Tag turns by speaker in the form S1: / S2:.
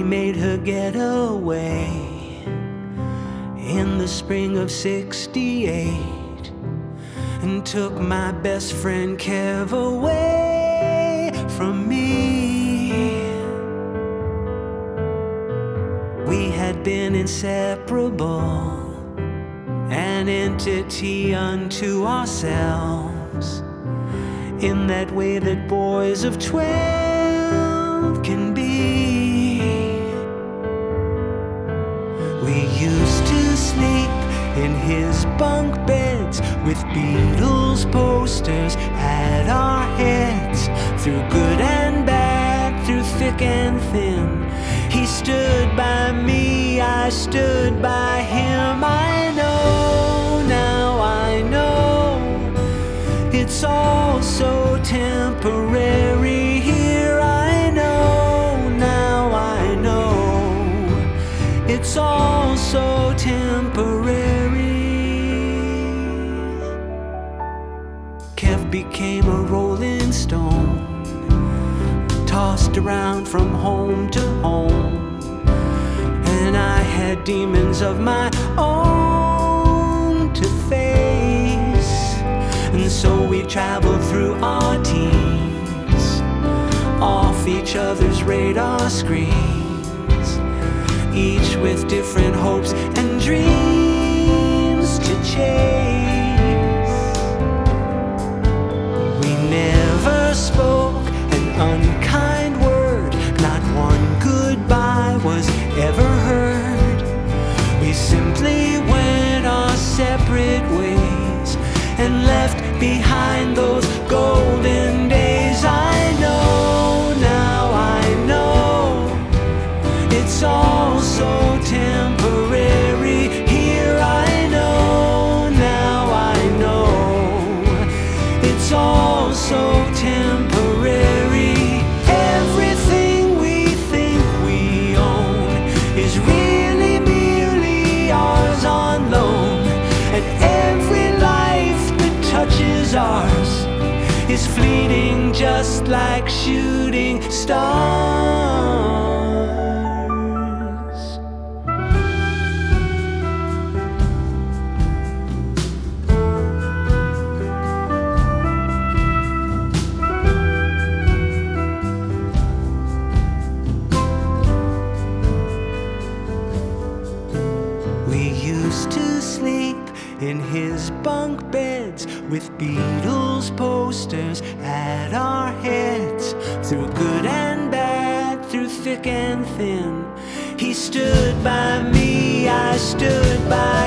S1: made her get away in the spring of '68 and took my best friend Kev away from me. We had been inseparable, an entity unto ourselves, in that way that boys of 12 can be. We used to sleep in his bunk beds with Beatles posters at our heads, through good and bad, through thick and thin. He stood by me, I stood by him. I know, now I know, it's all so temporary here. I know, now I know, it's all so temporary. Kev became a rolling stone, tossed around from home to home, and I had demons of my own to face. And so we traveled through our teens, off each other's radar screens, each with different hopes and dreams to chase. We never spoke an unkind word, not one goodbye was ever heard. We simply went our separate ways and left behind those golden days. I know, now I know, it's all so temporary here. I know, now I know, it's all so temporary. Everything we think we own is really merely ours on loan, and every life that touches ours is fleeting, just like shooting stars. We used to sleep in his bunk beds with Beatles posters at our heads, through good and bad, through thick and thin. He stood by me, I stood by